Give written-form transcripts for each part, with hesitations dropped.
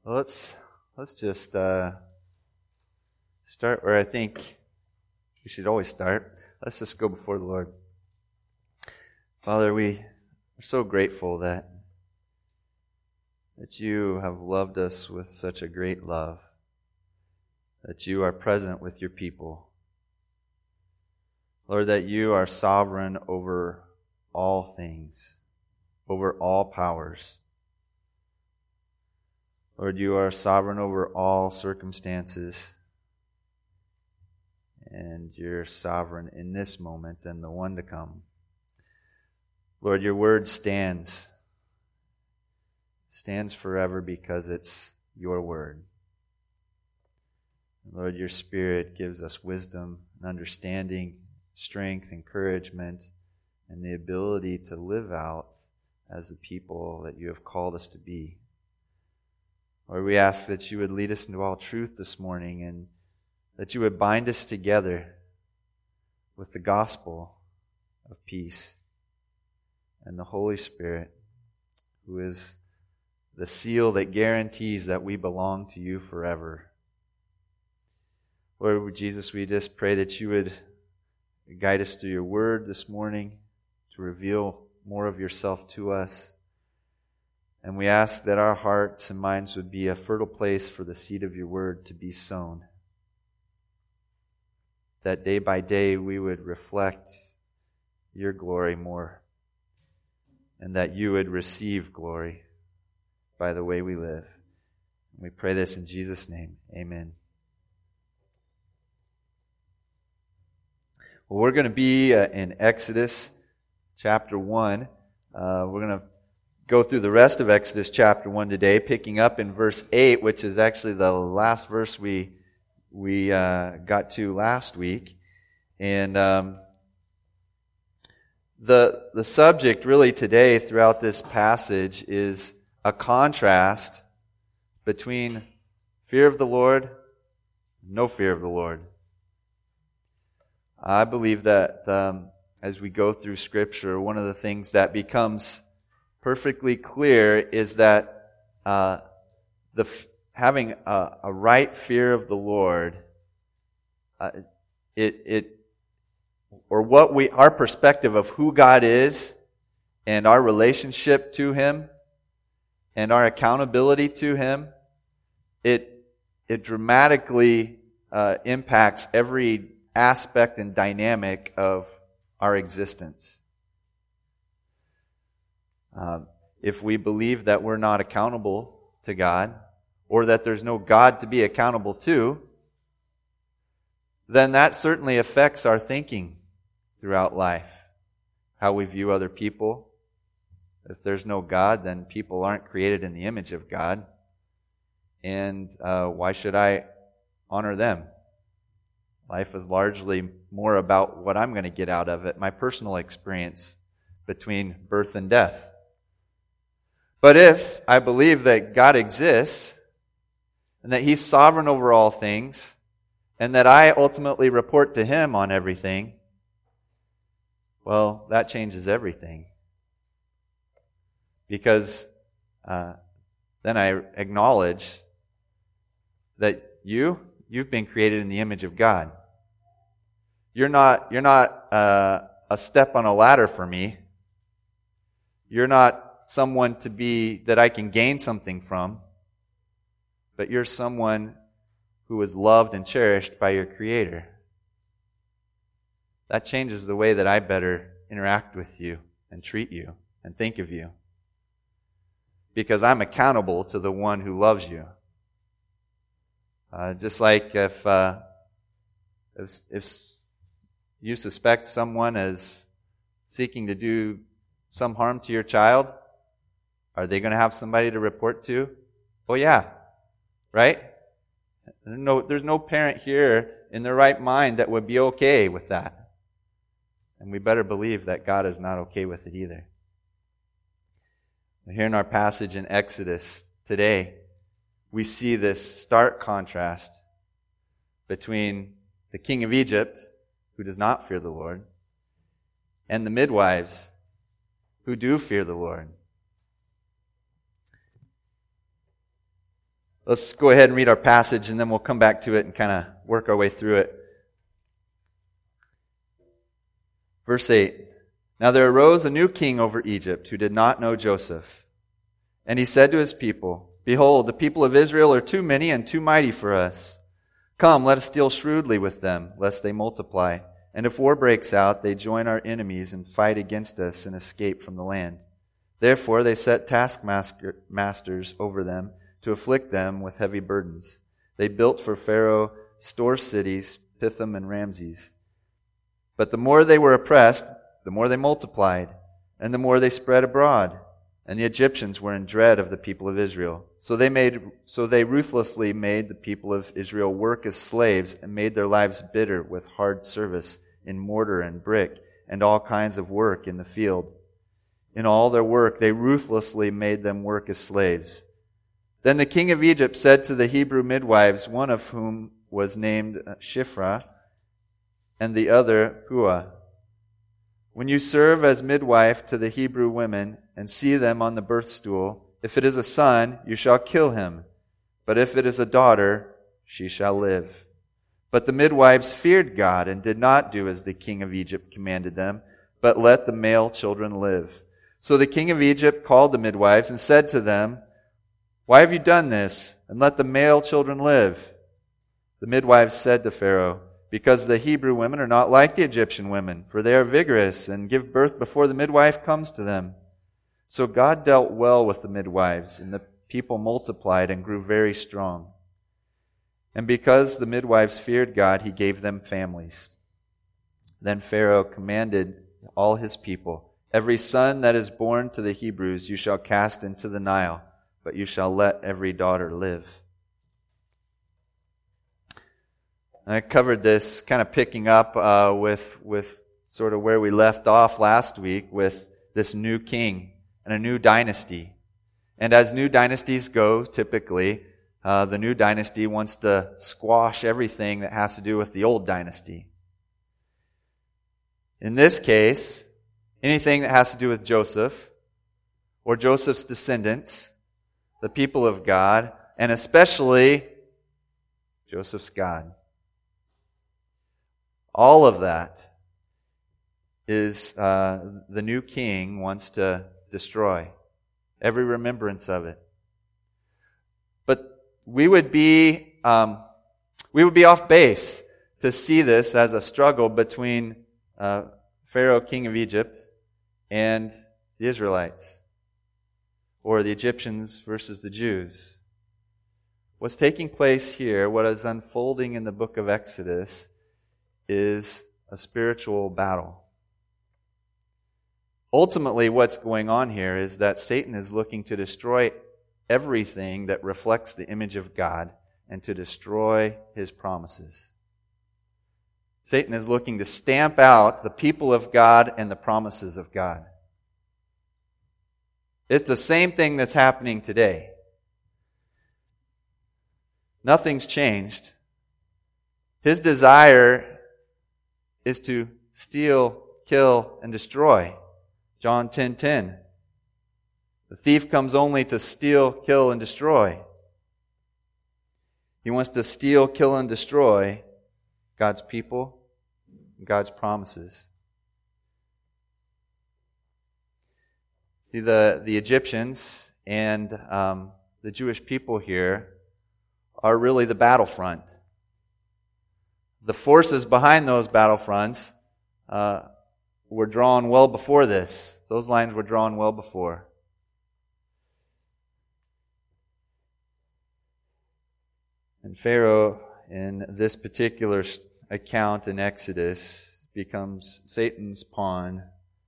Well, let's just start where I think we should always start. Let's just go before the Lord. Father, we are so grateful that you have loved us with such a great love, that you are present with your people. Lord, that you are sovereign over all things, over all powers. Lord, you are sovereign over all circumstances, and you're sovereign in this moment and the one to come. Lord, your word stands forever because it's your word. Lord, your Spirit gives us wisdom and understanding, strength, encouragement, and the ability to live out as the people that you have called us to be. Lord, we ask that you would lead us into all truth this morning and that you would bind us together with the gospel of peace and the Holy Spirit, who is the seal that guarantees that we belong to you forever. Lord Jesus, we just pray that you would guide us through your word this morning to reveal more of yourself to us. And we ask that our hearts and minds would be a fertile place for the seed of your word to be sown. That day by day we would reflect your glory more, and that you would receive glory by the way we live. We pray this in Jesus' name. Amen. Well, we're going to be in Exodus chapter 1. We're going to go through the rest of Exodus chapter 1 today, picking up in verse 8, which is actually the last verse we got to last week. And the subject really today throughout this passage is a contrast between fear of the Lord and no fear of the Lord. I believe that as we go through Scripture, one of the things that becomes perfectly clear is that having a right fear of the Lord, our perspective of who God is and our relationship to Him and our accountability to Him, it dramatically impacts every aspect and dynamic of our existence. If we believe that we're not accountable to God, or that there's no God to be accountable to, then that certainly affects our thinking throughout life. How we view other people. If there's no God, then people aren't created in the image of God. And why should I honor them? Life is largely more about what I'm going to get out of it, my personal experience between birth and death. But if I believe that God exists, and that He's sovereign over all things, and that I ultimately report to Him on everything, well, that changes everything. Because then I acknowledge that you've been created in the image of God. You're not a step on a ladder for me. You're not someone that I can gain something from, but you're someone who is loved and cherished by your Creator. That changes the way that I better interact with you and treat you and think of you. Because I'm accountable to the one who loves you. Just like if you suspect someone as seeking to do some harm to your child, are they going to have somebody to report to? Oh yeah, right? There's no parent here in their right mind that would be okay with that. And we better believe that God is not okay with it either. Here in our passage in Exodus today, we see this stark contrast between the king of Egypt, who does not fear the Lord, and the midwives who do fear the Lord. Let's go ahead and read our passage, and then we'll come back to it and kind of work our way through it. Verse 8. Now there arose a new king over Egypt who did not know Joseph. And he said to his people, Behold, the people of Israel are too many and too mighty for us. Come, let us deal shrewdly with them, lest they multiply. And if war breaks out, they join our enemies and fight against us and escape from the land. Therefore they set taskmasters over them to afflict them with heavy burdens. They built for Pharaoh store cities, Pithom and Ramses. But the more they were oppressed, the more they multiplied, and the more they spread abroad. And the Egyptians were in dread of the people of Israel. So they ruthlessly made the people of Israel work as slaves and made their lives bitter with hard service in mortar and brick and all kinds of work in the field. In all their work, they ruthlessly made them work as slaves. Then the king of Egypt said to the Hebrew midwives, one of whom was named Shiphrah, and the other Puah, When you serve as midwife to the Hebrew women and see them on the birth stool, if it is a son, you shall kill him. But if it is a daughter, she shall live. But the midwives feared God and did not do as the king of Egypt commanded them, but let the male children live. So the king of Egypt called the midwives and said to them, Why have you done this? And let the male children live. The midwives said to Pharaoh, Because the Hebrew women are not like the Egyptian women, for they are vigorous and give birth before the midwife comes to them. So God dealt well with the midwives, and the people multiplied and grew very strong. And because the midwives feared God, He gave them families. Then Pharaoh commanded all his people, Every son that is born to the Hebrews you shall cast into the Nile, but you shall let every daughter live. I covered this kind of picking up with sort of where we left off last week with this new king and a new dynasty. And as new dynasties go, typically, the new dynasty wants to squash everything that has to do with the old dynasty. In this case, anything that has to do with Joseph or Joseph's descendants, the people of God, and especially Joseph's God. All of that is the new king wants to destroy. Every remembrance of it. But we would be off base to see this as a struggle between Pharaoh, king of Egypt, and the Israelites, or the Egyptians versus the Jews. What's taking place here, what is unfolding in the book of Exodus, is a spiritual battle. Ultimately, what's going on here is that Satan is looking to destroy everything that reflects the image of God and to destroy His promises. Satan is looking to stamp out the people of God and the promises of God. It's the same thing that's happening today. Nothing's changed. His desire is to steal, kill, and destroy. John 10:10. The thief comes only to steal, kill, and destroy. He wants to steal, kill, and destroy God's people and God's promises. See, the Egyptians and the Jewish people here are really the battlefront. The forces behind those battlefronts were drawn well before this. Those lines were drawn well before. And Pharaoh, in this particular account in Exodus, becomes Satan's pawn.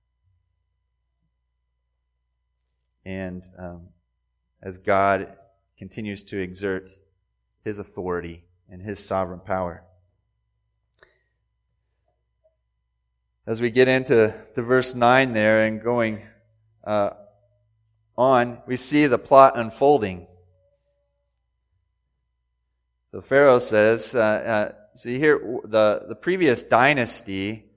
And as God continues to exert His authority and His sovereign power. As we get into the verse 9 there and going on, we see the plot unfolding. So Pharaoh says, see here, the previous dynasty,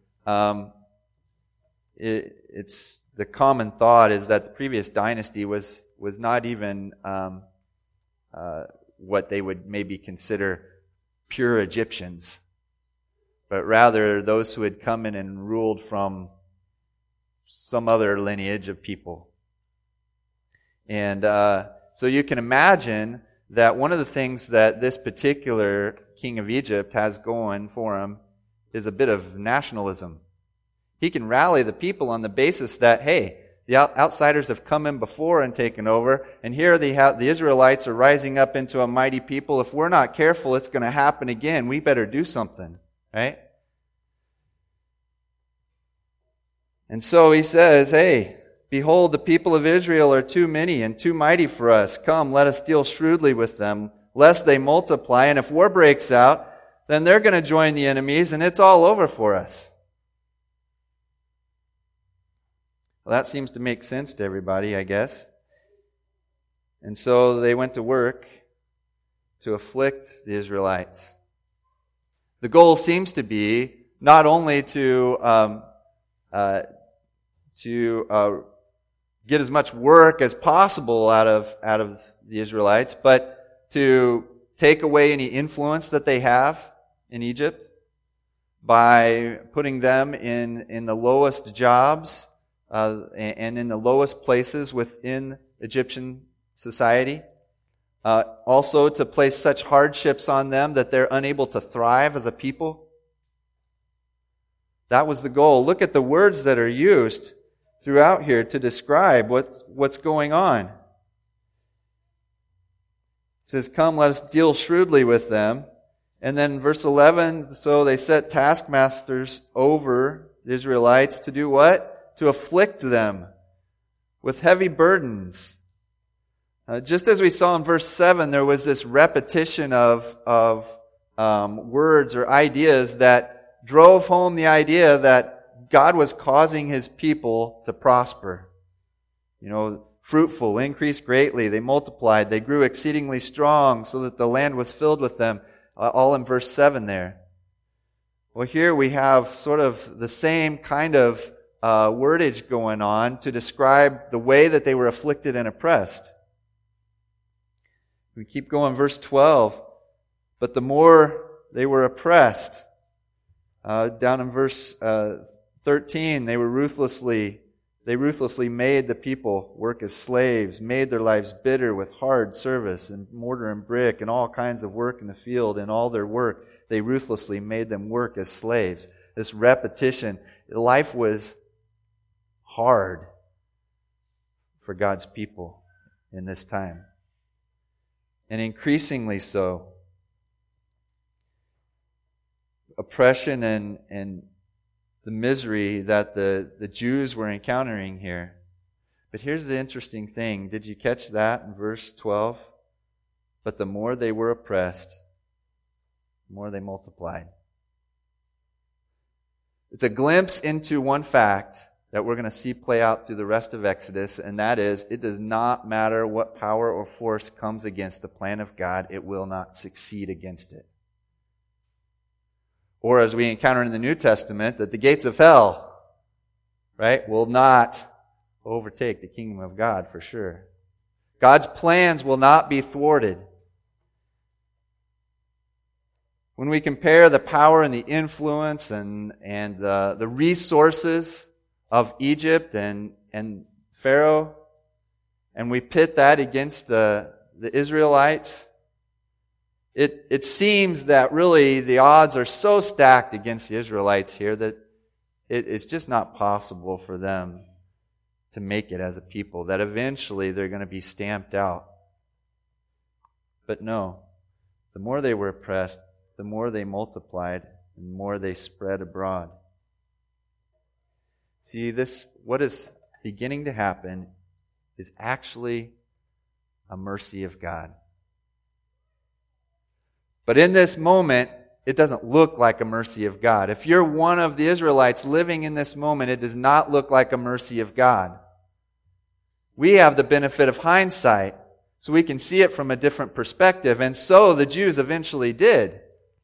it's the common thought is that the previous dynasty was not even what they would maybe consider pure Egyptians, but rather those who had come in and ruled from some other lineage of people. And so you can imagine that one of the things that this particular king of Egypt has going for him is a bit of nationalism. He can rally the people on the basis that, hey, the outsiders have come in before and taken over, and here the Israelites are rising up into a mighty people. If we're not careful, it's going to happen again. We better do something, right? And so he says, hey, behold, the people of Israel are too many and too mighty for us. Come, let us deal shrewdly with them, lest they multiply. And if war breaks out, then they're going to join the enemies, and it's all over for us. Well, that seems to make sense to everybody, I guess. And so they went to work to afflict the Israelites. The goal seems to be not only to get as much work as possible out of the Israelites, but to take away any influence that they have in Egypt by putting them in the lowest jobs and in the lowest places within Egyptian society. Also to place such hardships on them that they're unable to thrive as a people. That was the goal. Look at the words that are used throughout here to describe what's going on. It says, come, let us deal shrewdly with them. And then verse 11, so they set taskmasters over the Israelites to do what? To afflict them with heavy burdens. Just as we saw in verse 7, there was this repetition of words or ideas that drove home the idea that God was causing His people to prosper. Fruitful, increased greatly, they multiplied, they grew exceedingly strong so that the land was filled with them. All in verse 7 there. Well, here we have sort of the same kind of wordage going on to describe the way that they were afflicted and oppressed. We keep going, verse 12. But the more they were oppressed, down in verse 13, they ruthlessly made the people work as slaves, made their lives bitter with hard service and mortar and brick and all kinds of work in the field. And all their work, they ruthlessly made them work as slaves. This repetition, life was hard for God's people in this time. And increasingly so. Oppression and the misery that the Jews were encountering here. But here's the interesting thing. Did you catch that in verse 12? But the more they were oppressed, the more they multiplied. It's a glimpse into one fact that we're going to see play out through the rest of Exodus, and that is, it does not matter what power or force comes against the plan of God, it will not succeed against it. Or as we encounter in the New Testament, that the gates of hell, right, will not overtake the kingdom of God for sure. God's plans will not be thwarted. When we compare the power and the influence and the resources of Egypt and Pharaoh, and we pit that against the Israelites, it seems that really the odds are so stacked against the Israelites here that it's just not possible for them to make it as a people, that eventually they're going to be stamped out. But no, the more they were oppressed, the more they multiplied, and the more they spread abroad. See, what is beginning to happen is actually a mercy of God. But in this moment, it doesn't look like a mercy of God. If you're one of the Israelites living in this moment, it does not look like a mercy of God. We have the benefit of hindsight, so we can see it from a different perspective, and so the Jews eventually did.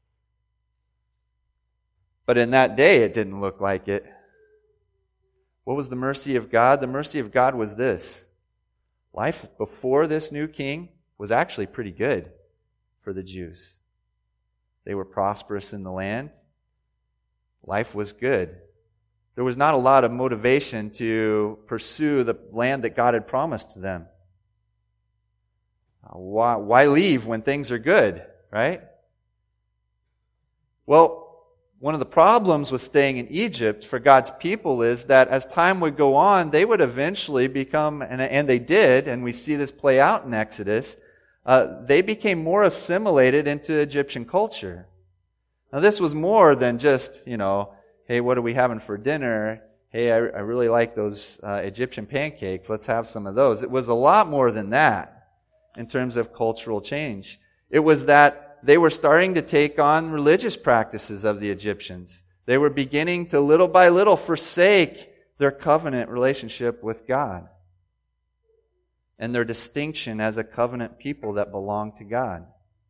But in that day, it didn't look like it. What was the mercy of God? The mercy of God was this. Life before this new king was actually pretty good. for the Jews. They were prosperous in the land. Life was good. There was not a lot of motivation to pursue the land that God had promised to them. Why leave when things are good, right? Well, one of the problems with staying in Egypt for God's people is that as time would go on, they would eventually become, and they did, and we see this play out in Exodus, they became more assimilated into Egyptian culture. Now this was more than just, hey, what are we having for dinner? Hey, I really like those Egyptian pancakes. Let's have some of those. It was a lot more than that in terms of cultural change. It was that they were starting to take on religious practices of the Egyptians. They were beginning to little by little forsake their covenant relationship with God and their distinction as a covenant people that belonged to God.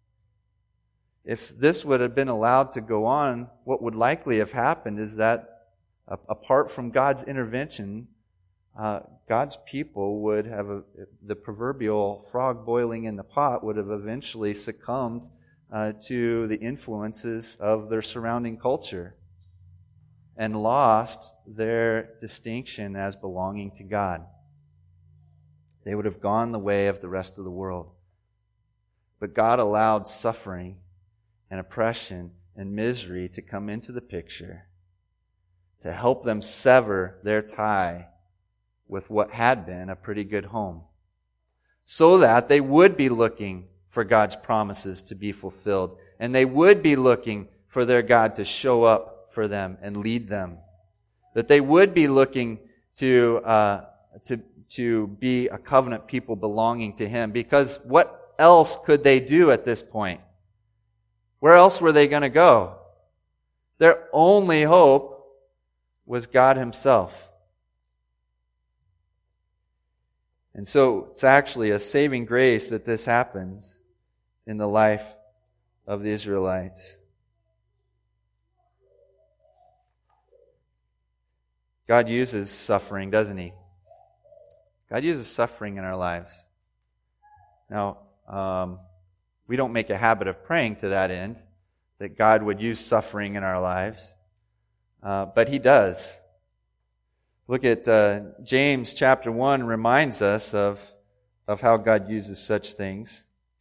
If this would have been allowed to go on, what would likely have happened is that apart from God's intervention, God's people would have, the proverbial frog boiling in the pot would have eventually succumbed to the influences of their surrounding culture and lost their distinction as belonging to God. They would have gone the way of the rest of the world. But God allowed suffering and oppression and misery to come into the picture to help them sever their tie with what had been a pretty good home, so that they would be looking for God's promises to be fulfilled, and they would be looking for their God to show up for them and lead them. That they would be looking to be a covenant people belonging to Him, because what else could they do at this point? Where else were they going to go? Their only hope was God Himself. And so it's actually a saving grace that this happens in the life of the Israelites. God uses suffering, doesn't He? God uses suffering in our lives. Now, we don't make a habit of praying to that end, that God would use suffering in our lives. But He does. Look at James chapter 1 reminds us of how God uses such things.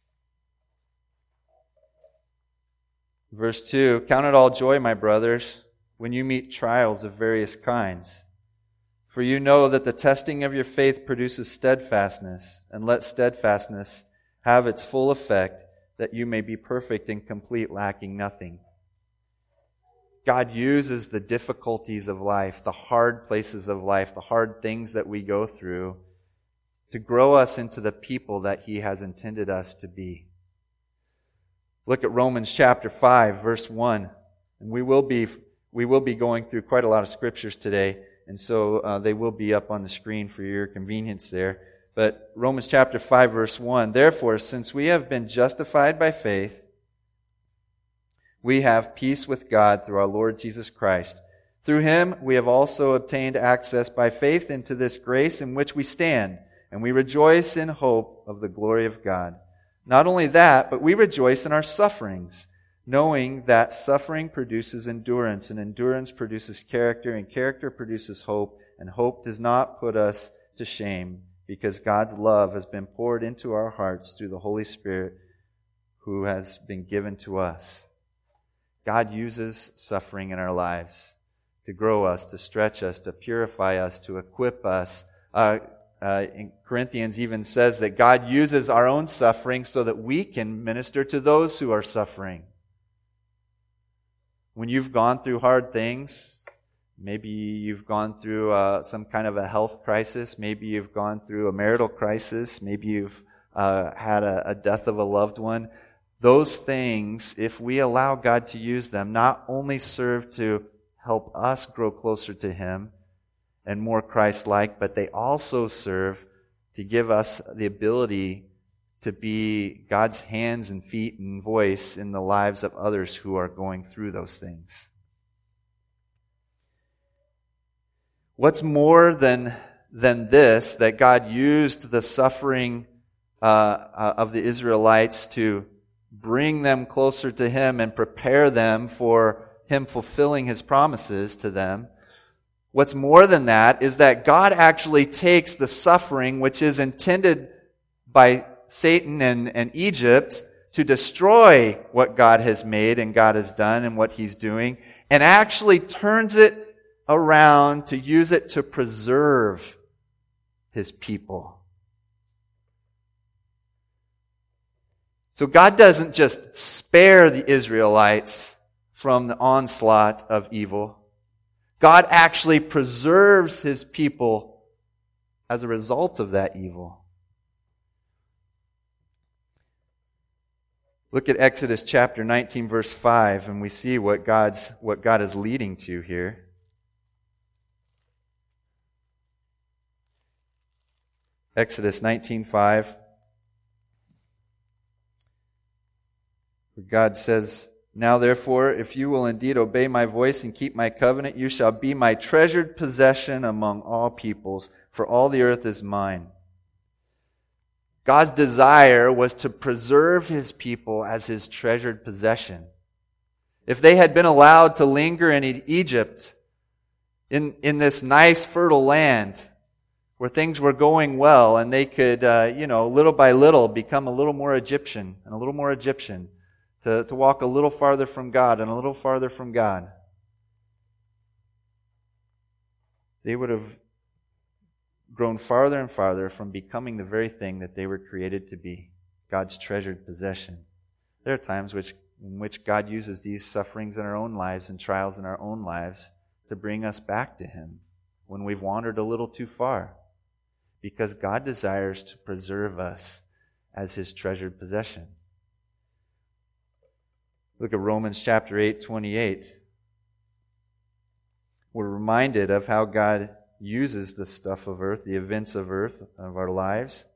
Verse 2, "Count it all joy, my brothers, when you meet trials of various kinds. For you know that the testing of your faith produces steadfastness, and let steadfastness have its full effect, that you may be perfect and complete, lacking nothing." God uses the difficulties of life, the hard places of life, the hard things that we go through, to grow us into the people that He has intended us to be. Look at Romans chapter 5, verse 1. And we will be going through quite a lot of scriptures today, and so they will be up on the screen for your convenience there. But Romans chapter 5, verse 1, "Therefore, since we have been justified by faith, we have peace with God through our Lord Jesus Christ. Through Him we have also obtained access by faith into this grace in which we stand, and we rejoice in hope of the glory of God. Not only that, but we rejoice in our sufferings, knowing that suffering produces endurance, and endurance produces character, and character produces hope, and hope does not put us to shame, because God's love has been poured into our hearts through the Holy Spirit who has been given to us." God uses suffering in our lives to grow us, to stretch us, to purify us, to equip us. In Corinthians even says that God uses our own suffering so that we can minister to those who are suffering. When you've gone through hard things, maybe you've gone through some kind of a health crisis, maybe you've gone through a marital crisis, maybe you've had a death of a loved one. Those things, if we allow God to use them, not only serve to help us grow closer to Him and more Christ-like, but they also serve to give us the ability to be God's hands and feet and voice in the lives of others who are going through those things. What's more than this, that God used the suffering of the Israelites to bring them closer to Him and prepare them for Him fulfilling His promises to them. What's more than that is that God actually takes the suffering which is intended by Satan and Egypt to destroy what God has made and God has done and what He's doing, and actually turns it around to use it to preserve His people. So God doesn't just spare the Israelites from the onslaught of evil. God actually preserves His people as a result of that evil. Look at Exodus chapter 19, verse 5, and we see what God is leading to here. Exodus 19:5. Where God says, "Now therefore, if you will indeed obey my voice and keep my covenant, you shall be my treasured possession among all peoples, for all the earth is mine." God's desire was to preserve His people as His treasured possession. If they had been allowed to linger in Egypt, in this nice fertile land, where things were going well, and they could, little by little become a little more Egyptian and a little more Egyptian, to walk a little farther from God and a little farther from God, they would have grown farther and farther from becoming the very thing that they were created to be, God's treasured possession. There are times in which God uses these sufferings in our own lives and trials in our own lives to bring us back to Him when we've wandered a little too far, because God desires to preserve us as His treasured possession. Look at Romans chapter 8:28. We're reminded of how God uses the stuff of earth, the events of earth, of our lives.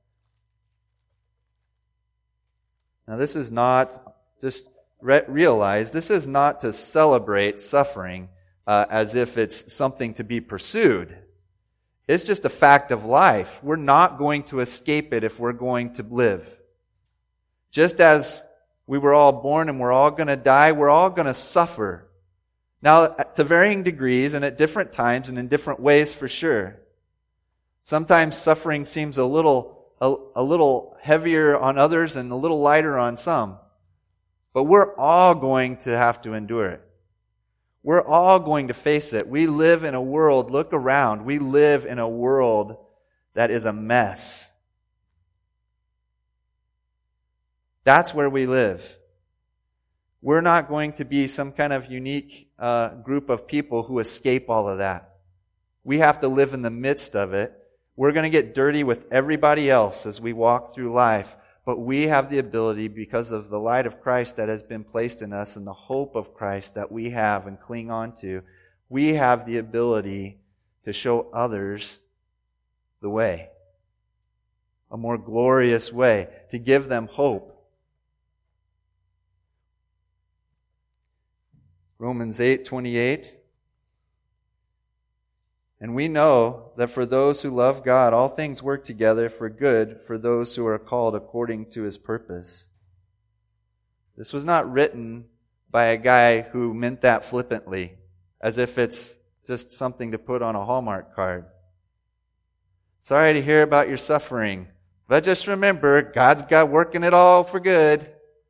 Now this is not, just realize, this is not to celebrate suffering as if it's something to be pursued. It's just a fact of life. We're not going to escape it if we're going to live. Just as we were all born and we're all going to die, we're all going to suffer. Now, to varying degrees and at different times and in different ways for sure. Sometimes suffering seems a little heavier on others and a little lighter on some. But we're all going to have to endure it. We're all going to face it. We live in a world, look around, we live in a world that is a mess. That's where we live. We're not going to be some kind of unique group of people who escape all of that. We have to live in the midst of it. We're going to get dirty with everybody else as we walk through life. But we have the ability, because of the light of Christ that has been placed in us and the hope of Christ that we have and cling on to, we have the ability to show others the way. A more glorious way. To give them hope. Romans 8:28. And we know that for those who love God, all things work together for good for those who are called according to His purpose. This was not written by a guy who meant that flippantly, as if it's just something to put on a Hallmark card. Sorry to hear about your suffering, but just remember, God's got working it all for good.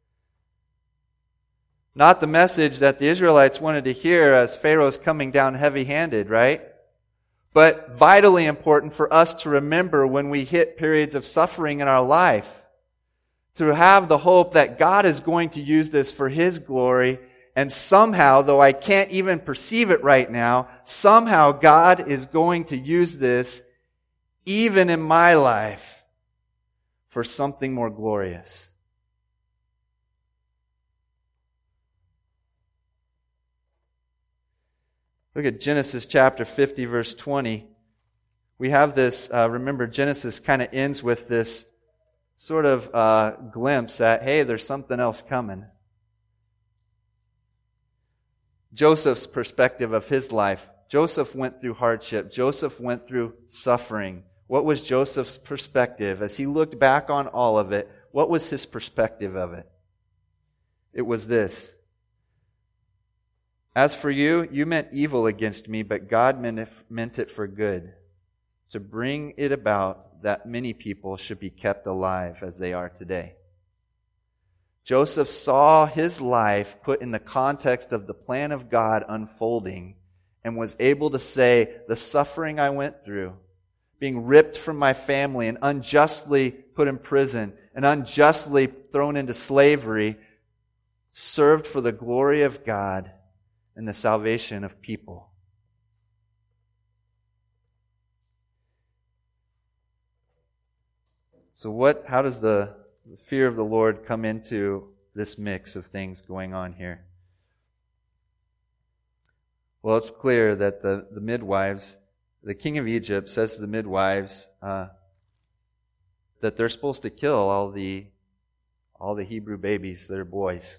Not the message that the Israelites wanted to hear as Pharaoh's coming down heavy-handed, right? But vitally important for us to remember when we hit periods of suffering in our life. To have the hope that God is going to use this for His glory, and somehow, though I can't even perceive it right now, somehow God is going to use this even in my life for something more glorious. Look at Genesis chapter 50, verse 20. We have this, remember Genesis kind of ends with this sort of glimpse at, hey, there's something else coming. Joseph's perspective of his life. Joseph went through hardship. Joseph went through suffering. What was Joseph's perspective? As he looked back on all of it, what was his perspective of it? It was this: "As for you, you meant evil against me, but God meant it for good, to bring it about that many people should be kept alive as they are today." Joseph saw his life put in the context of the plan of God unfolding and was able to say, the suffering I went through, being ripped from my family and unjustly put in prison and unjustly thrown into slavery, served for the glory of God and the salvation of people. So how does the fear of the Lord come into this mix of things going on here? Well, it's clear that the midwives, the king of Egypt says to the midwives that they're supposed to kill all the Hebrew babies that are boys.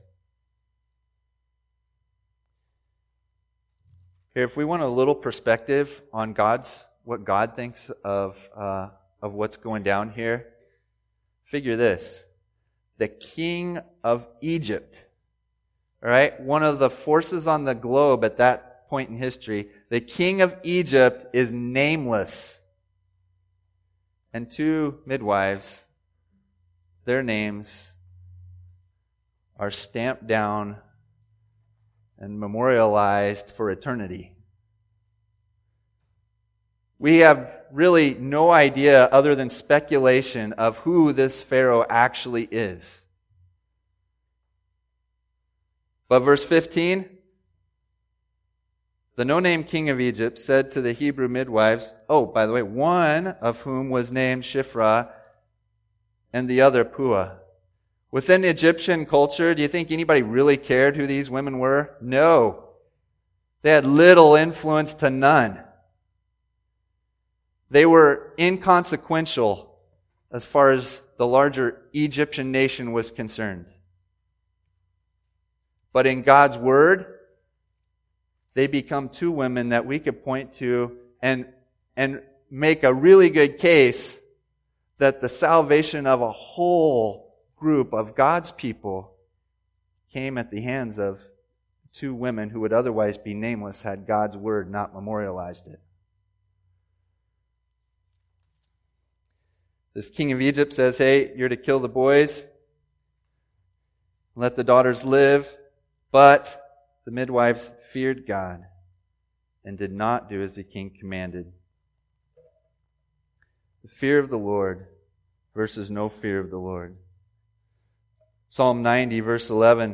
Here, if we want a little perspective on what God thinks of what's going down here, figure this: the king of Egypt, all right, one of the forces on the globe at that point in history, the king of Egypt is nameless. And two midwives, their names are stamped down and memorialized for eternity. We have really no idea, other than speculation, of who this Pharaoh actually is. But verse 15, the no-name king of Egypt said to the Hebrew midwives, oh, by the way, one of whom was named Shiphrah and the other Puah. Within Egyptian culture, do you think anybody really cared who these women were? No. They had little influence to none. They were inconsequential as far as the larger Egyptian nation was concerned. But in God's Word, they become two women that we could point to and make a really good case that the salvation of a whole group of God's people came at the hands of two women who would otherwise be nameless had God's Word not memorialized it. This king of Egypt says, hey, you're to kill the boys, let the daughters live. But the midwives feared God and did not do as the king commanded. The fear of the Lord versus no fear of the Lord. Psalm 90, verse 11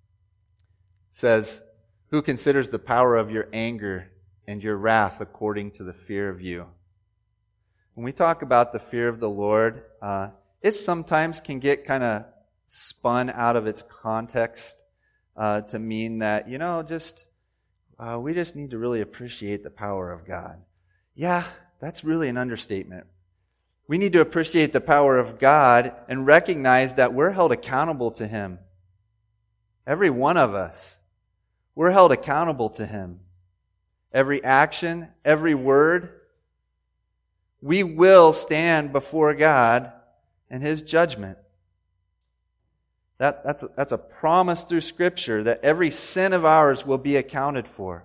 says, who considers the power of your anger and your wrath according to the fear of you? When we talk about the fear of the Lord, it sometimes can get kind of spun out of its context to mean that, we just need to really appreciate the power of God. Yeah, that's really an understatement. We need to appreciate the power of God and recognize that we're held accountable to Him. Every one of us. We're held accountable to Him. Every action, every word, we will stand before God and His judgment. That's a promise through Scripture that every sin of ours will be accounted for.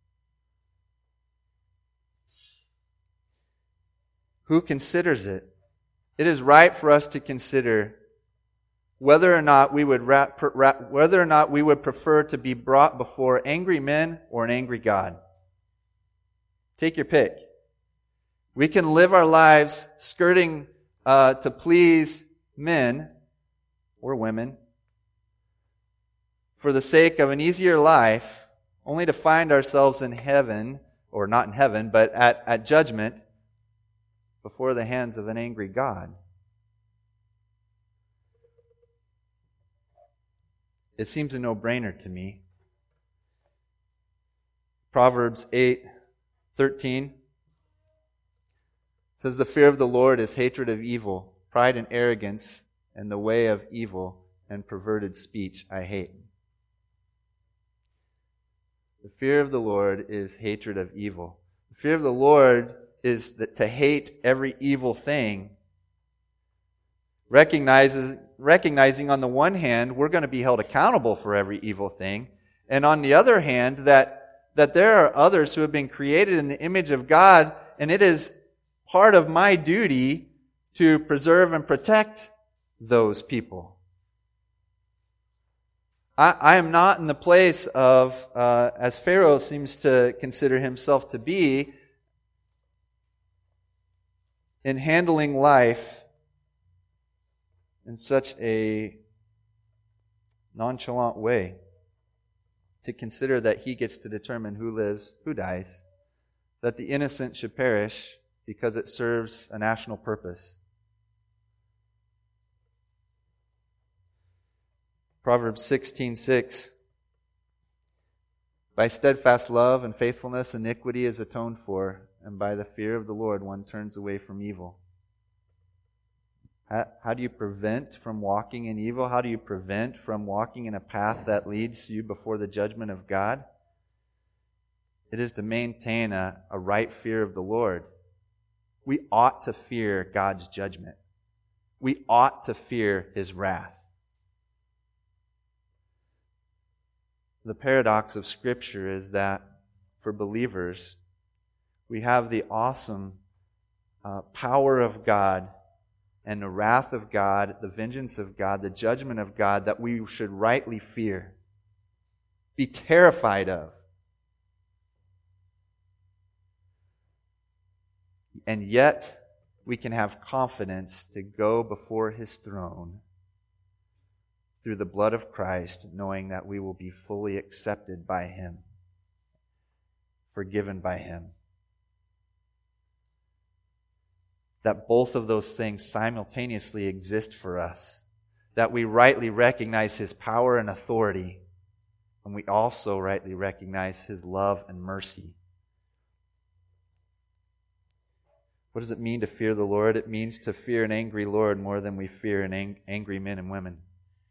Who considers it? It is right for us to consider whether or not we would prefer to be brought before angry men or an angry God. Take your pick. We can live our lives skirting to please men or women for the sake of an easier life, only to find ourselves in heaven, or not in heaven, but at judgment before the hands of an angry God. It seems a no-brainer to me. Proverbs 8:13 says, the fear of the Lord is hatred of evil, pride and arrogance, and the way of evil and perverted speech I hate. The fear of the Lord is hatred of evil. The fear of the Lord is to hate every evil thing. recognizing on the one hand, we're going to be held accountable for every evil thing, and on the other hand, that there are others who have been created in the image of God, and it is part of my duty to preserve and protect those people. I am not in the place of, as Pharaoh seems to consider himself to be, in handling life in such a nonchalant way, to consider that he gets to determine who lives, who dies, that the innocent should perish because it serves a national purpose. Proverbs 16:6. By steadfast love and faithfulness, iniquity is atoned for, and by the fear of the Lord one turns away from evil. How do you prevent from walking in evil? How do you prevent from walking in a path that leads you before the judgment of God? It is to maintain a right fear of the Lord. We ought to fear God's judgment. We ought to fear His wrath. The paradox of Scripture is that for believers, we have the awesome power of God and the wrath of God, the vengeance of God, the judgment of God that we should rightly fear, be terrified of. And yet, we can have confidence to go before His throne through the blood of Christ, knowing that we will be fully accepted by Him, forgiven by Him. That both of those things simultaneously exist for us. That we rightly recognize His power and authority, and we also rightly recognize His love and mercy. What does it mean to fear the Lord? It means to fear an angry Lord more than we fear angry men and women.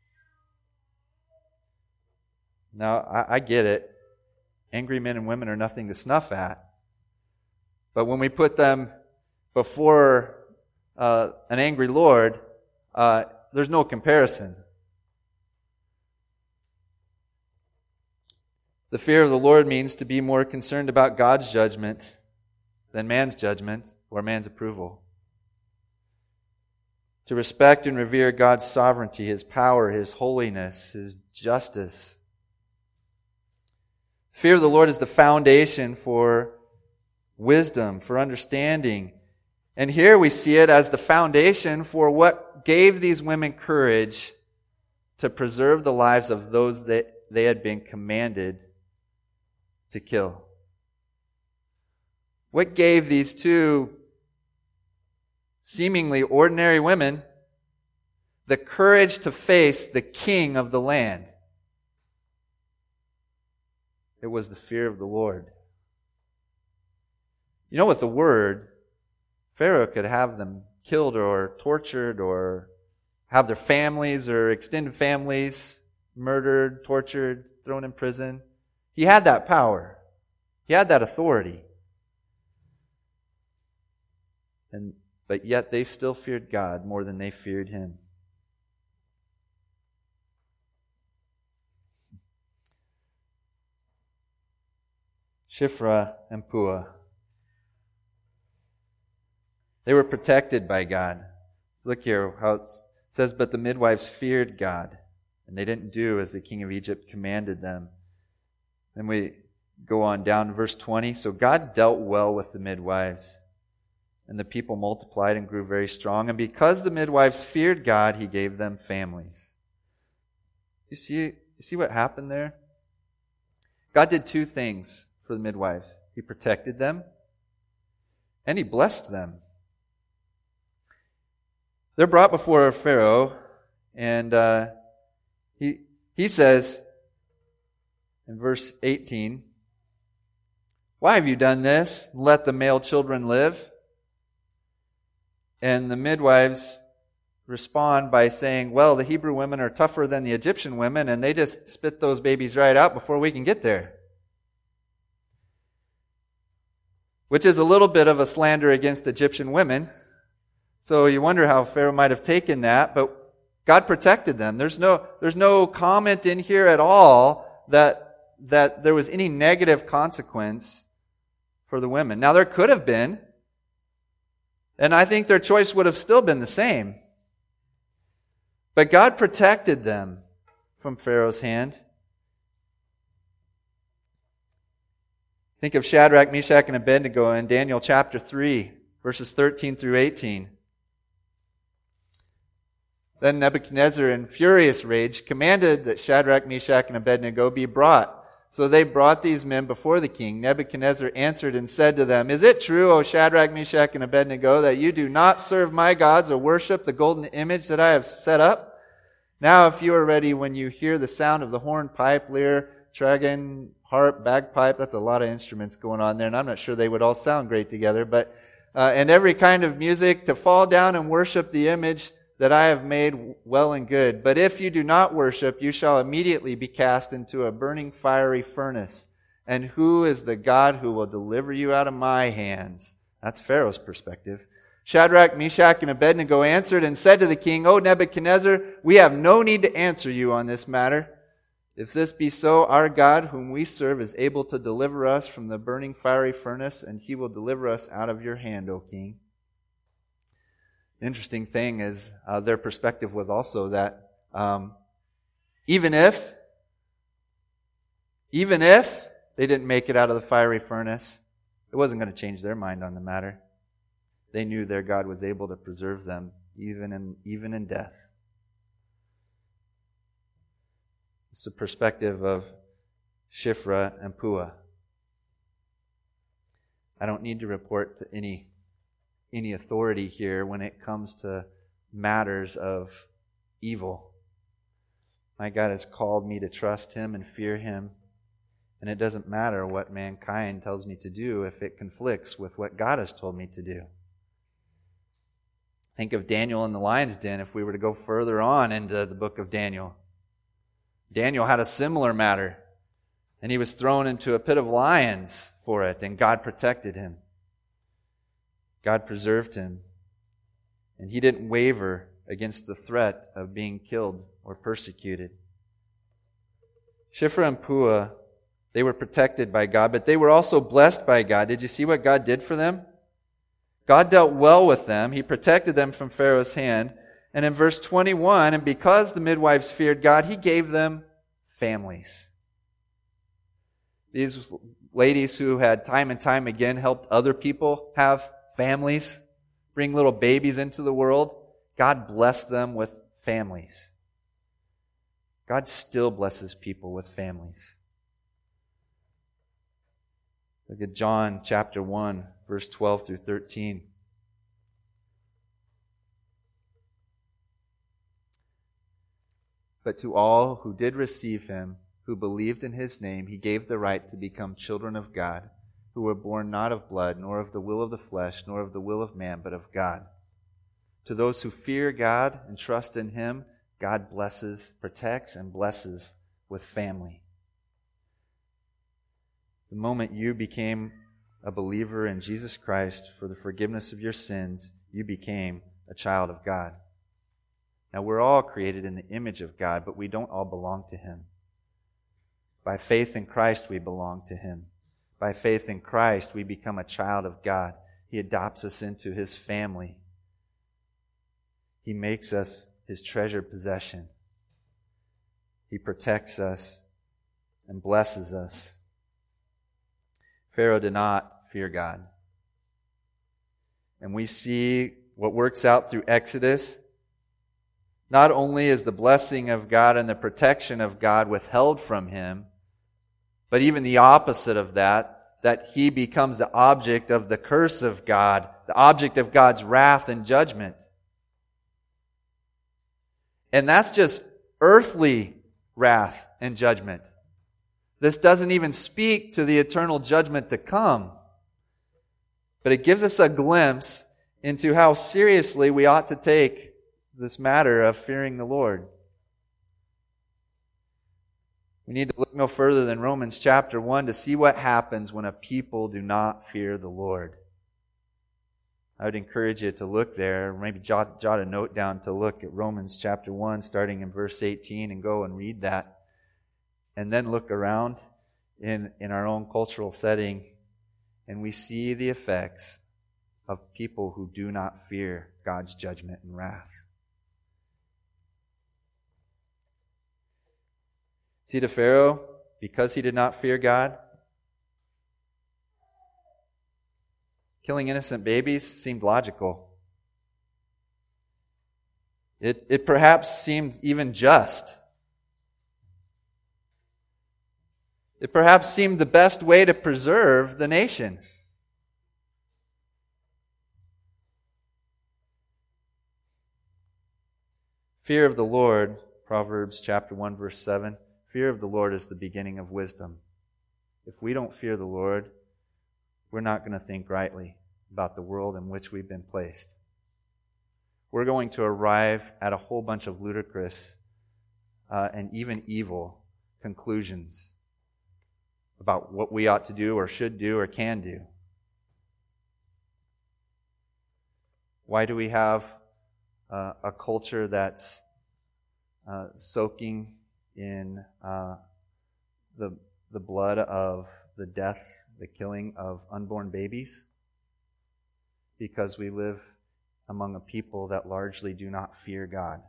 Now, I get it. Angry men and women are nothing to snuff at. But when we put them before an angry Lord, there's no comparison. The fear of the Lord means to be more concerned about God's judgment than man's judgment or man's approval. To respect and revere God's sovereignty, His power, His holiness, His justice. Fear of the Lord is the foundation for wisdom, for understanding. And here we see it as the foundation for what gave these women courage to preserve the lives of those that they had been commanded to kill. What gave these two seemingly ordinary women the courage to face the king of the land? It was the fear of the Lord. You know, with the word, Pharaoh could have them killed or tortured or have their families or extended families murdered, tortured, thrown in prison. He had that power. He had that authority. But yet they still feared God more than they feared Him. Shiphrah and Puah. They were protected by God. Look here how it says, but the midwives feared God, and they didn't do as the king of Egypt commanded them. Then we go on down to verse 20. So God dealt well with the midwives, and the people multiplied and grew very strong. And because the midwives feared God, He gave them families. You see what happened there? God did two things for the midwives. He protected them, and He blessed them. They're brought before Pharaoh, and he says in verse 18, "Why have you done this? Let the male children live." And the midwives respond by saying, well, the Hebrew women are tougher than the Egyptian women, and they just spit those babies right out before we can get there. Which is a little bit of a slander against Egyptian women. So you wonder how Pharaoh might have taken that, but God protected them. There's no comment in here at all that there was any negative consequence for the women. Now there could have been, and I think their choice would have still been the same. But God protected them from Pharaoh's hand. Think of Shadrach, Meshach, and Abednego in Daniel chapter 3, verses 13 through 18. Then Nebuchadnezzar, in furious rage, commanded that Shadrach, Meshach, and Abednego be brought. So they brought these men before the king. Nebuchadnezzar answered and said to them, "Is it true, O Shadrach, Meshach, and Abednego, that you do not serve my gods or worship the golden image that I have set up? Now if you are ready when you hear the sound of the horn, pipe, lyre, trigon, harp, bagpipe," that's a lot of instruments going on there, and I'm not sure they would all sound great together, but and every kind of music, to fall down and worship the image that I have made, well and good. But if you do not worship, you shall immediately be cast into a burning fiery furnace. And who is the God who will deliver you out of my hands? That's Pharaoh's perspective. Shadrach, Meshach, and Abednego answered and said to the king, "O Nebuchadnezzar, we have no need to answer you on this matter. If this be so, our God, whom we serve, is able to deliver us from the burning fiery furnace, and he will deliver us out of your hand, O king." The interesting thing is their perspective was also that even if they didn't make it out of the fiery furnace, it wasn't going to change their mind on the matter. They knew their God was able to preserve them even in death. It's the perspective of Shiphrah and Puah. I don't need to report to any authority here when it comes to matters of evil. My God has called me to trust Him and fear Him, and it doesn't matter what mankind tells me to do if it conflicts with what God has told me to do. Think of Daniel in the lion's den if we were to go further on into the book of Daniel. Daniel had a similar matter, and he was thrown into a pit of lions for it, and God protected him. God preserved him, and he didn't waver against the threat of being killed or persecuted. Shiphrah and Puah, they were protected by God, but they were also blessed by God. Did you see what God did for them? God dealt well with them. He protected them from Pharaoh's hand. And in verse 21, and because the midwives feared God, He gave them families. These ladies who had time and time again helped other people have families, bring little babies into the world, God blessed them with families. God still blesses people with families. Look at John chapter 1, verse 12 through 13. But to all who did receive Him, who believed in His name, He gave the right to become children of God, who were born not of blood, nor of the will of the flesh, nor of the will of man, but of God. To those who fear God and trust in Him, God blesses, protects, and blesses with family. The moment you became a believer in Jesus Christ for the forgiveness of your sins, you became a child of God. Now, we're all created in the image of God, but we don't all belong to Him. By faith in Christ, we belong to Him. By faith in Christ, we become a child of God. He adopts us into His family. He makes us His treasured possession. He protects us and blesses us. Pharaoh did not fear God. And we see what works out through Exodus. Not only is the blessing of God and the protection of God withheld from him, but even the opposite of that he becomes the object of the curse of God, the object of God's wrath and judgment. And that's just earthly wrath and judgment. This doesn't even speak to the eternal judgment to come. But it gives us a glimpse into how seriously we ought to take this matter of fearing the Lord. We need to look no further than Romans chapter 1 to see what happens when a people do not fear the Lord. I would encourage you to look there, maybe jot a note down to look at Romans chapter 1, starting in verse 18, and go and read that. And then look around in our own cultural setting, and we see the effects of people who do not fear God's judgment and wrath. See, to Pharaoh, because he did not fear God, killing innocent babies seemed logical. It perhaps seemed even just. It perhaps seemed the best way to preserve the nation. Fear of the Lord, Proverbs chapter 1, verse 7, fear of the Lord is the beginning of wisdom. If we don't fear the Lord, we're not going to think rightly about the world in which we've been placed. We're going to arrive at a whole bunch of ludicrous and even evil conclusions about what we ought to do or should do or can do. Why do we have a culture that's soaking in the blood of the death, the killing of unborn babies? Because we live among a people that largely do not fear God.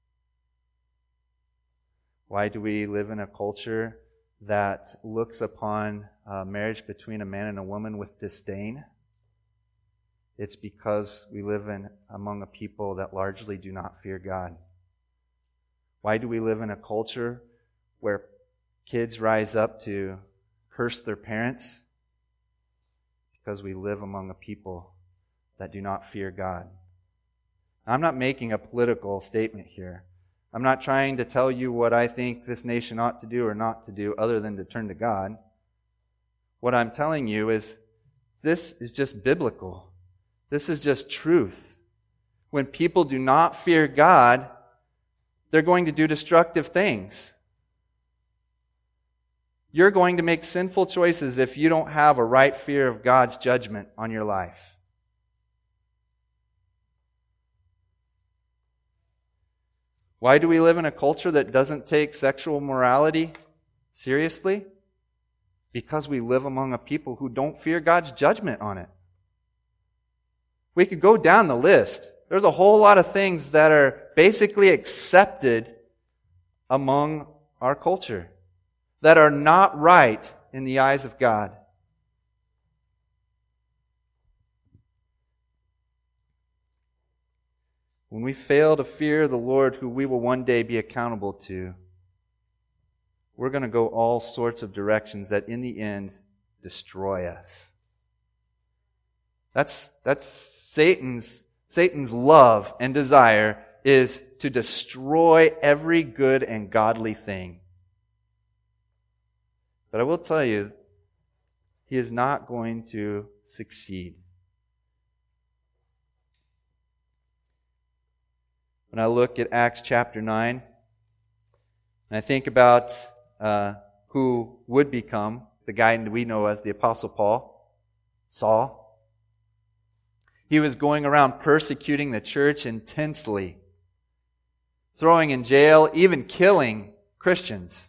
Why do we live in a culture that looks upon marriage between a man and a woman with disdain? It's because we live among a people that largely do not fear God. Why do we live in a culture where kids rise up to curse their parents? Because we live among a people that do not fear God. I'm not making a political statement here. I'm not trying to tell you what I think this nation ought to do or not to do other than to turn to God. What I'm telling you is this is just biblical. This is just truth. When people do not fear God, they're going to do destructive things. You're going to make sinful choices if you don't have a right fear of God's judgment on your life. Why do we live in a culture that doesn't take sexual morality seriously? Because we live among a people who don't fear God's judgment on it. We could go down the list. There's a whole lot of things that are basically accepted among our culture that are not right in the eyes of God. When we fail to fear the Lord, who we will one day be accountable to, we're going to go all sorts of directions that in the end destroy us. That's Satan's love and desire, is to destroy every good and godly thing. But I will tell you, he is not going to succeed. When I look at Acts chapter 9, and I think about who would become the guy we know as the Apostle Paul, Saul. He was going around persecuting the church intensely, throwing in jail, even killing Christians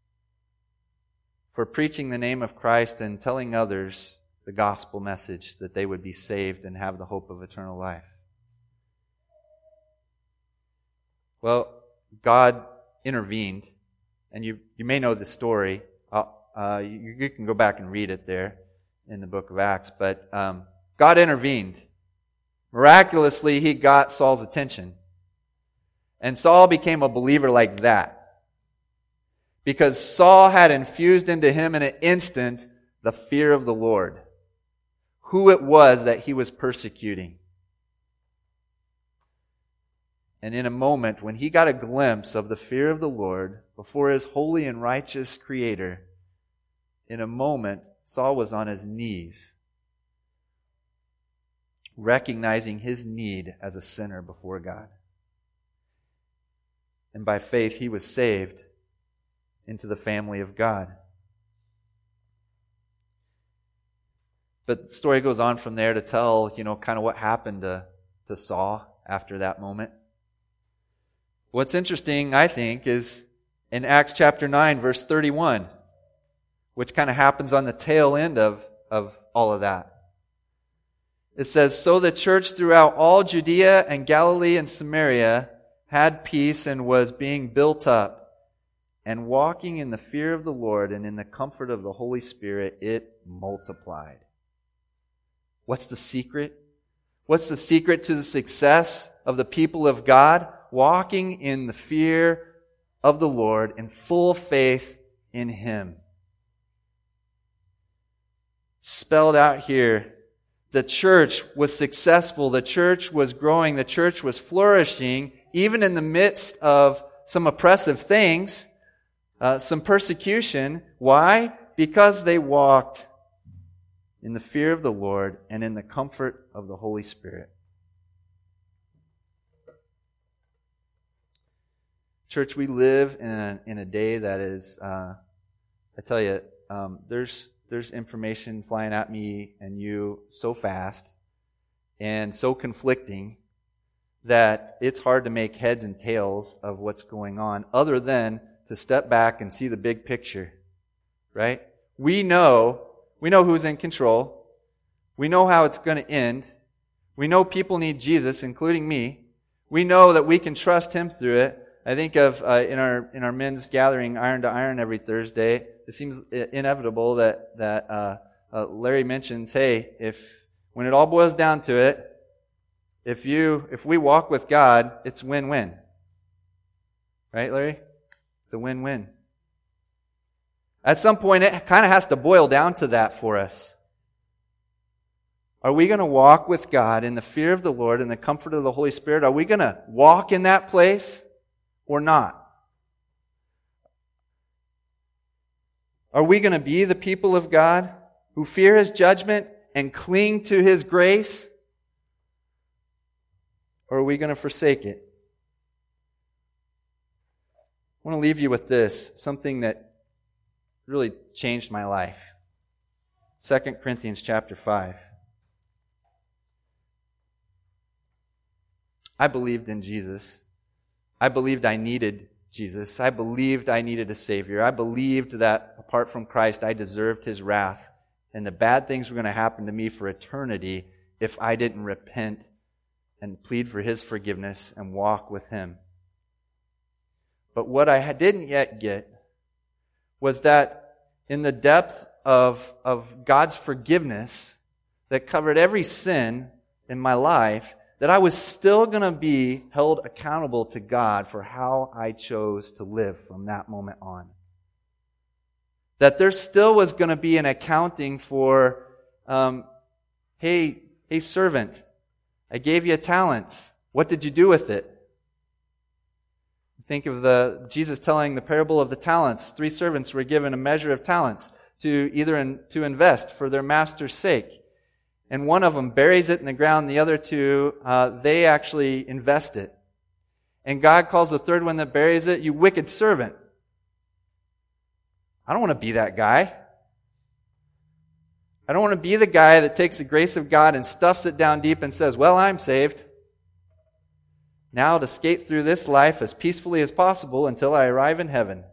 for preaching the name of Christ and telling others the gospel message that they would be saved and have the hope of eternal life. Well, God intervened, and you may know the story. You can go back and read it there in the book of Acts. But God intervened. Miraculously, He got Saul's attention. And Saul became a believer like that. Because Saul had infused into him in an instant the fear of the Lord. Who it was that he was persecuting. And in a moment, when he got a glimpse of the fear of the Lord before his holy and righteous Creator, in a moment, Saul was on his knees, recognizing his need as a sinner before God. And by faith, he was saved into the family of God. But the story goes on from there to tell, kind of what happened to Saul after that moment. What's interesting, I think, is in Acts chapter 9, verse 31, which kind of happens on the tail end of all of that. It says, "So the church throughout all Judea and Galilee and Samaria had peace and was being built up, and walking in the fear of the Lord and in the comfort of the Holy Spirit, it multiplied." What's the secret? What's the secret to the success of the people of God? Walking in the fear of the Lord and full faith in Him. Spelled out here, the church was successful, the church was growing, the church was flourishing, even in the midst of some oppressive things, some persecution. Why? Because they walked in the fear of the Lord and in the comfort of the Holy Spirit. Church, we live in a day that is, I tell you, there's information flying at me and you so fast and so conflicting that it's hard to make heads and tails of what's going on other than to step back and see the big picture, right? We know who's in control. We know how it's going to end. We know people need Jesus, including me. We know that we can trust Him through it. I think of in our men's gathering, Iron to Iron, every Thursday. It seems inevitable that Larry mentions, hey, when it all boils down to it, if we walk with God, it's win-win. Right, Larry? It's a win-win. At some point, it kind of has to boil down to that for us. Are we going to walk with God in the fear of the Lord and the comfort of the Holy Spirit? Are we going to walk in that place or not? Are we going to be the people of God who fear His judgment and cling to His grace? Or are we going to forsake it? I want to leave you with this, something that really changed my life. 2 Corinthians chapter 5. I believed in Jesus. I believed I needed Jesus. I believed I needed a Savior. I believed that apart from Christ, I deserved His wrath. And the bad things were going to happen to me for eternity if I didn't repent and plead for His forgiveness and walk with Him. But what I didn't yet get was that in the depth of God's forgiveness that covered every sin in my life, that I was still going to be held accountable to God for how I chose to live from that moment on. That there still was going to be an accounting for, hey servant, I gave you talents. What did you do with it? Think of Jesus telling the parable of the talents. 3 servants were given a measure of talents to invest for their master's sake. And one of them buries it in the ground. The other 2, they actually invest it. And God calls the third one that buries it, "You wicked servant." I don't want to be that guy. I don't want to be the guy that takes the grace of God and stuffs it down deep and says, "Well, I'm saved. Now to skate through this life as peacefully as possible until I arrive in heaven."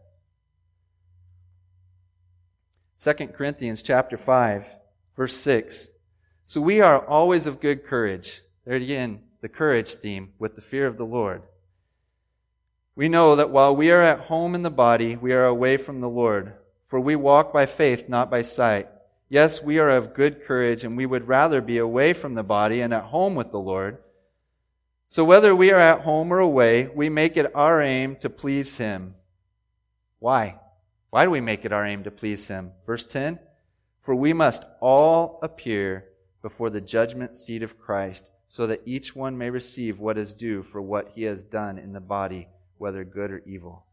2 Corinthians chapter 5, verse 6. "So we are always of good courage." There again, the courage theme with the fear of the Lord. "We know that while we are at home in the body, we are away from the Lord. For we walk by faith, not by sight. Yes, we are of good courage, and we would rather be away from the body and at home with the Lord. So whether we are at home or away, we make it our aim to please Him." Why? Why do we make it our aim to please Him? Verse 10, "For we must all appear before the judgment seat of Christ, so that each one may receive what is due for what he has done in the body, whether good or evil."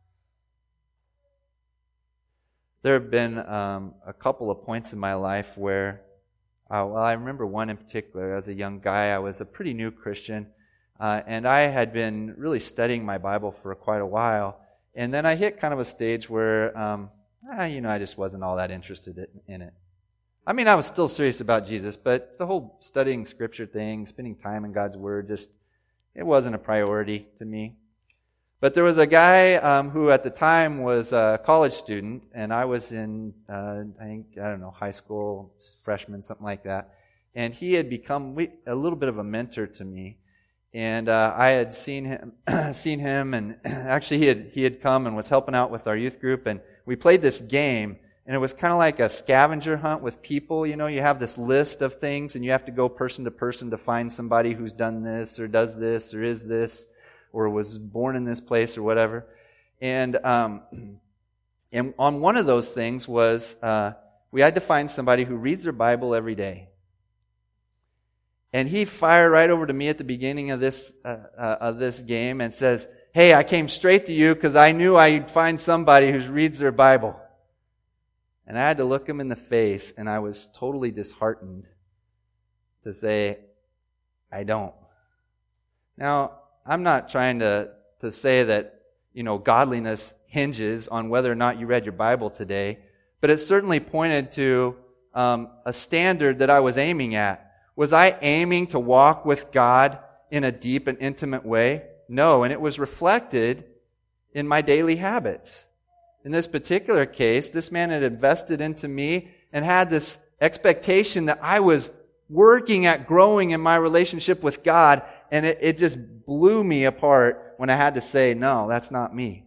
There have been a couple of points in my life where, I remember one in particular. As a young guy, I was a pretty new Christian, and I had been really studying my Bible for quite a while. And then I hit kind of a stage where, I just wasn't all that interested in it. I mean, I was still serious about Jesus, but the whole studying Scripture thing, spending time in God's Word, it wasn't a priority to me. But there was a guy who at the time was a college student, and I was in, high school, freshman, something like that. And he had become a little bit of a mentor to me. And I had seen him, and actually he had come and was helping out with our youth group, and we played this game. And it was kind of like a scavenger hunt with people. You have this list of things, and you have to go person to person to find somebody who's done this, or does this, or is this, or was born in this place, or whatever. And on one of those things was we had to find somebody who reads their Bible every day. And he fired right over to me at the beginning of this game and says, "Hey, I came straight to you because I knew I'd find somebody who reads their Bible." And I had to look him in the face, and I was totally disheartened to say, I don't. Now, I'm not trying to say that, godliness hinges on whether or not you read your Bible today, but it certainly pointed to a standard that I was aiming at. Was I aiming to walk with God in a deep and intimate way? No, and it was reflected in my daily habits. In this particular case, this man had invested into me and had this expectation that I was working at growing in my relationship with God, and it just blew me apart when I had to say, no, that's not me.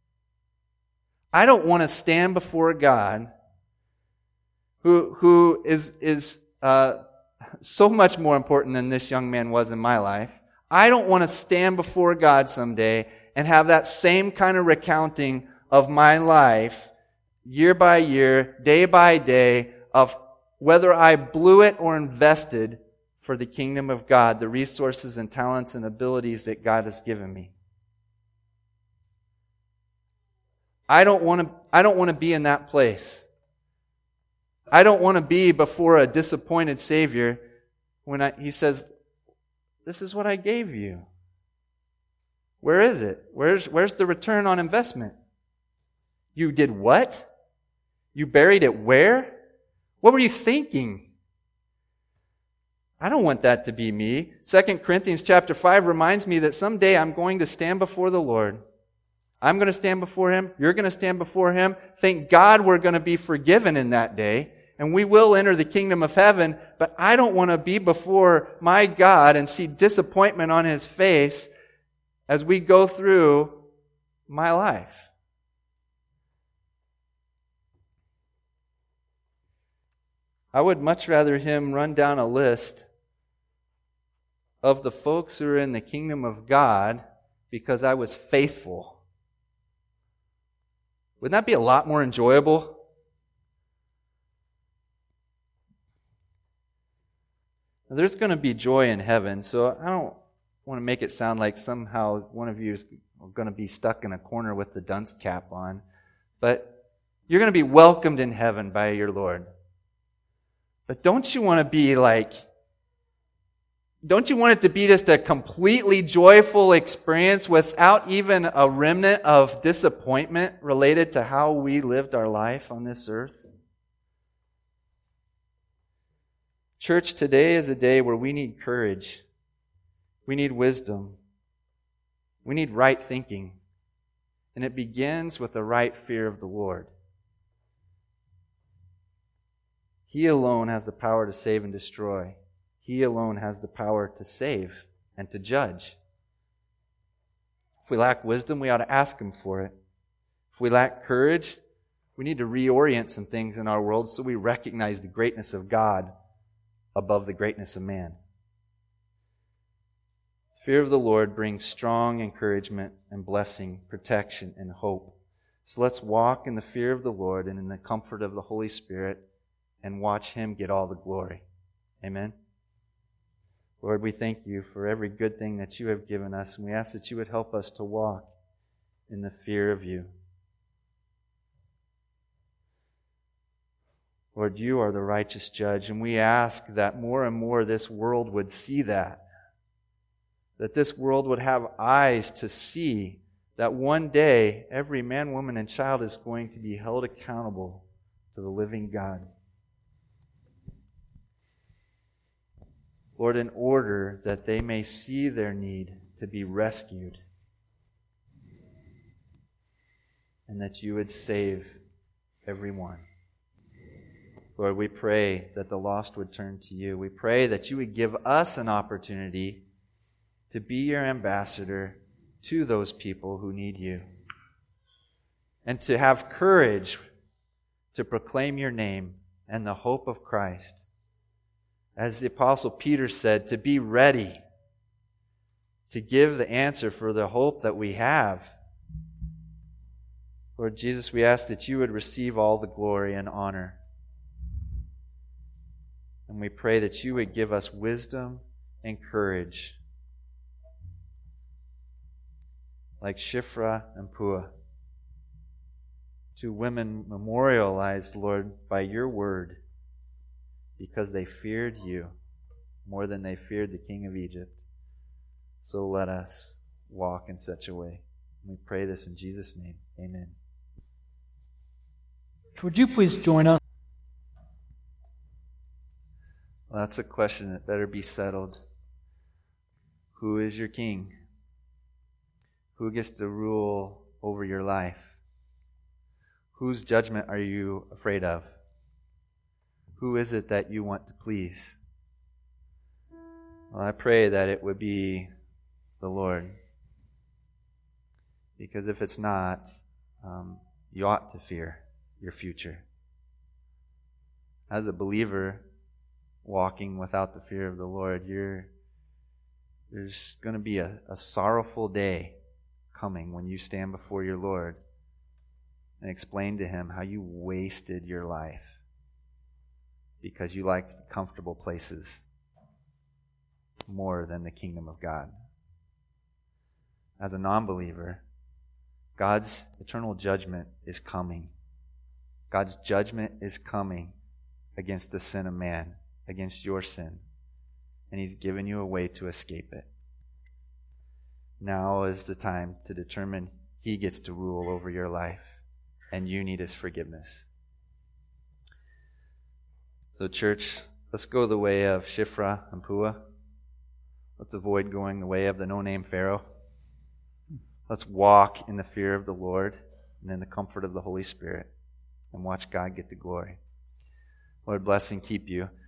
I don't want to stand before God who is so much more important than this young man was in my life. I don't want to stand before God someday and have that same kind of recounting of my life, year by year, day by day, of whether I blew it or invested for the kingdom of God, the resources and talents and abilities that God has given me. I don't want to be in that place. I don't want to be before a disappointed Savior when He says, "This is what I gave you. Where is it? Where's the return on investment? You did what? You buried it where? What were you thinking?" I don't want that to be me. 2 Corinthians chapter 5 reminds me that someday I'm going to stand before the Lord. I'm going to stand before Him. You're going to stand before Him. Thank God we're going to be forgiven in that day. And we will enter the kingdom of heaven. But I don't want to be before my God and see disappointment on His face as we go through my life. I would much rather Him run down a list of the folks who are in the kingdom of God because I was faithful. Wouldn't that be a lot more enjoyable? Now, there's going to be joy in heaven, so I don't want to make it sound like somehow one of you is going to be stuck in a corner with the dunce cap on. But you're going to be welcomed in heaven by your Lord. But don't you want it to be just a completely joyful experience without even a remnant of disappointment related to how we lived our life on this earth? Church, today is a day where we need courage. We need wisdom. We need right thinking. And it begins with the right fear of the Lord. He alone has the power to save and destroy. He alone has the power to save and to judge. If we lack wisdom, we ought to ask Him for it. If we lack courage, we need to reorient some things in our world so we recognize the greatness of God above the greatness of man. Fear of the Lord brings strong encouragement and blessing, protection and hope. So let's walk in the fear of the Lord and in the comfort of the Holy Spirit and watch Him get all the glory. Amen. Lord, we thank You for every good thing that You have given us, and we ask that You would help us to walk in the fear of You. Lord, You are the righteous judge, and we ask that more and more this world would see that this world would have eyes to see that one day every man, woman, and child is going to be held accountable to the living God. Lord, in order that they may see their need to be rescued, and that you would save everyone. Lord, we pray that the lost would turn to you. We pray that you would give us an opportunity to be your ambassador to those people who need you, and to have courage to proclaim your name and the hope of Christ. As the Apostle Peter said, to be ready to give the answer for the hope that we have. Lord Jesus, we ask that you would receive all the glory and honor. And we pray that you would give us wisdom and courage, like Shiphrah and Puah. Two women memorialized, Lord, by your word, because they feared you more than they feared the king of Egypt. So let us walk in such a way. We pray this in Jesus' name. Amen. Would you please join us? Well, that's a question that better be settled. Who is your king? Who gets to rule over your life? Whose judgment are you afraid of? Who is it that you want to please? Well, I pray that it would be the Lord. Because if it's not, you ought to fear your future. As a believer, walking without the fear of the Lord, there's going to be a sorrowful day coming when you stand before your Lord and explain to Him how you wasted your life because you liked comfortable places more than the kingdom of God. As a non-believer, God's eternal judgment is coming. God's judgment is coming against the sin of man, against your sin. And He's given you a way to escape it. Now is the time to determine He gets to rule over your life, and you need His forgiveness. So church, let's go the way of Shiphrah and Puah. Let's avoid going the way of the no-name Pharaoh. Let's walk in the fear of the Lord and in the comfort of the Holy Spirit and watch God get the glory. Lord, bless and keep you.